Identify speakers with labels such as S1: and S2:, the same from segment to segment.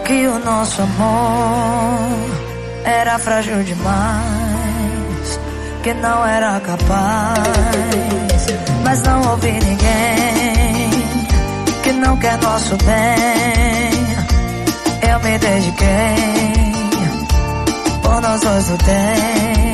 S1: que o nosso amor era frágil demais, que não era capaz. Mas não houve ninguém que não quer nosso bem. Eu me dediquei, por nós dois lutei.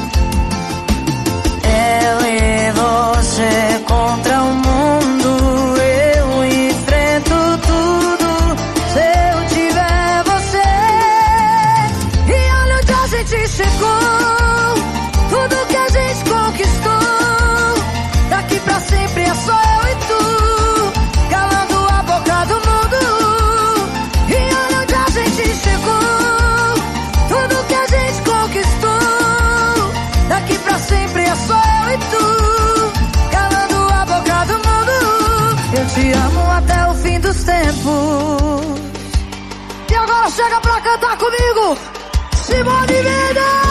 S1: Eu e você contra o mundo, eu enfrento tudo se eu tiver você. E olha onde a gente chegou, tudo que a gente conquistou. Daqui pra sempre é só eu e tu, calando a boca do mundo. E olha onde a gente chegou, tudo que a gente conquistou. Daqui pra sempre é só eu e tu, calando a boca do mundo. Eu te amo até o fim dos tempos. E agora chega pra cantar comigo, Simone Mendes.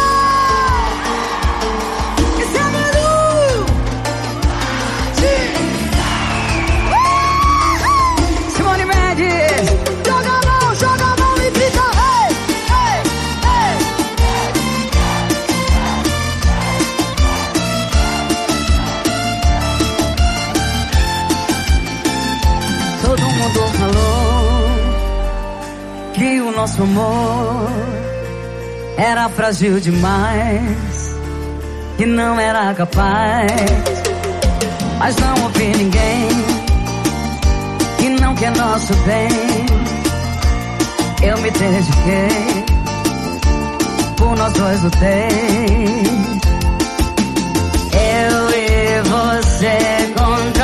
S1: Simone Mendes, joga a mão e grita, hey, hey, hey. Todo mundo falou que o nosso amor era frágil demais, que não era capaz. Mas não houve ninguém que não quer nosso bem. Eu me dediquei, por nós dois lutei. Eu e você contra